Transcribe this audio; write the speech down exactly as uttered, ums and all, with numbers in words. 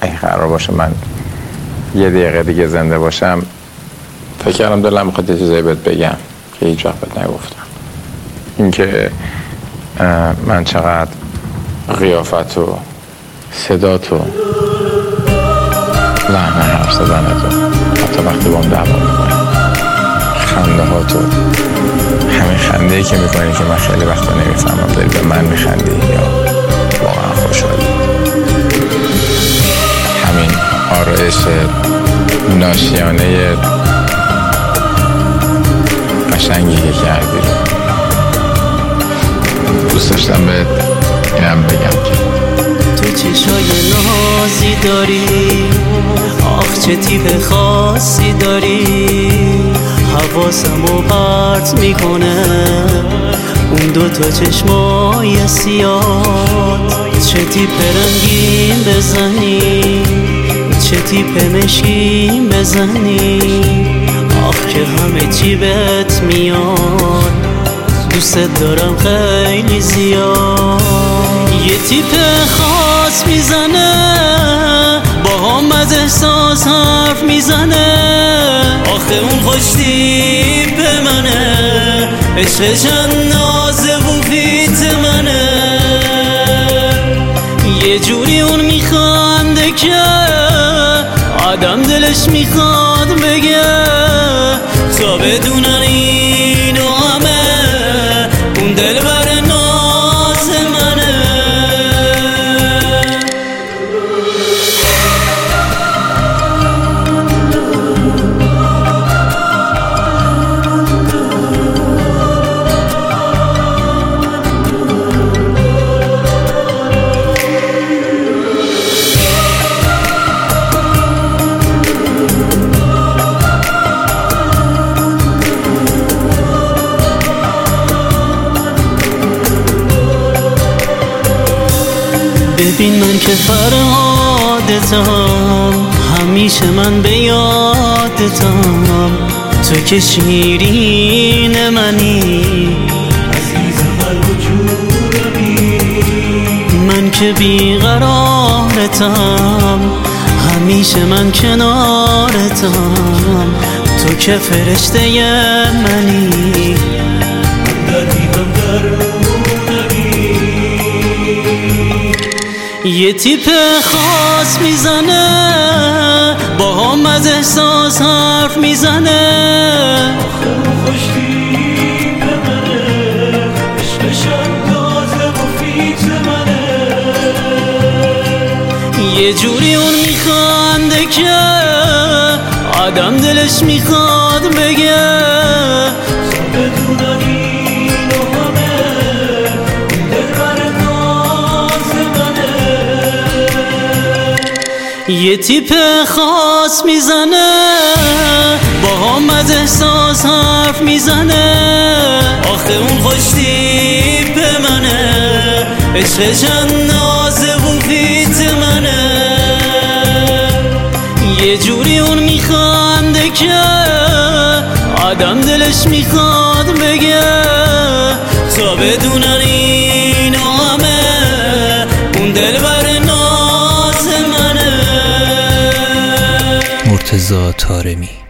اگه قرار باشه من یه دقیقه دیگه زنده باشم، فکر کردم دلم میخواد یه چیزایی بهت بگم که هیچ وقت بهت نگفتم. اینکه من چقدر قیافت و صدات و لحن حرف زدنت و حتی وقتی با هم دعوا میکنی، خنده ها تو همین خنده ای که میکنی که من خیلی وقتا نمیفهمم داری به من میخندی یا واقعا خوشحالی، همین آرایش ناشیانه قشنگی که کردی رو دوست داشتم بهت اینم بگم که تو چشای نازی داری، آخ چه تیپ خاصی داری، حواسمو پرت میکنه اون دو تا چشمای سیاد، چه تیپ رنگین بزنی، چه تیپ مشکین بزنی، آخ که همه چی بهت میاد، دوست دارم خیلی زیاد. یه تیپ خاص میزنه با هم از احساس حرف میزنه، آخه اون خوش تیپ منه، عشقش نازه و فیت منه، یه جوری اون میخنده که آدم دلش میخواد بگه تا بدونن اینو همه اون دل بر ناز منه. ببین من که فرهادتم، همیشه من به یادتم، تو که شیرین منی، عزیز قلب و جونمی، من که بیقرارتم، همیشه من کنارتم، تو که فرشته منی، یه تیپ خاص میزنه با هم از احساس حرف میزنه، آخه اون خوش تیپ منه، عشقش اندازه و فیت منه، یه جوری اون میخنده که آدم دلش میخواد بگه تا بدونن اینو همه دل بر ناز منه. یه تیپ خاص میزنه با هم از احساس حرف میزنه، آخه اون خوش تیپ منه، عشقش نازه و فیت منه، یه جوری اون میخنده که آدم دلش میخواد بگه تا بدونن اینو همه اون دل بر ناز منه. مرتضی طارمی.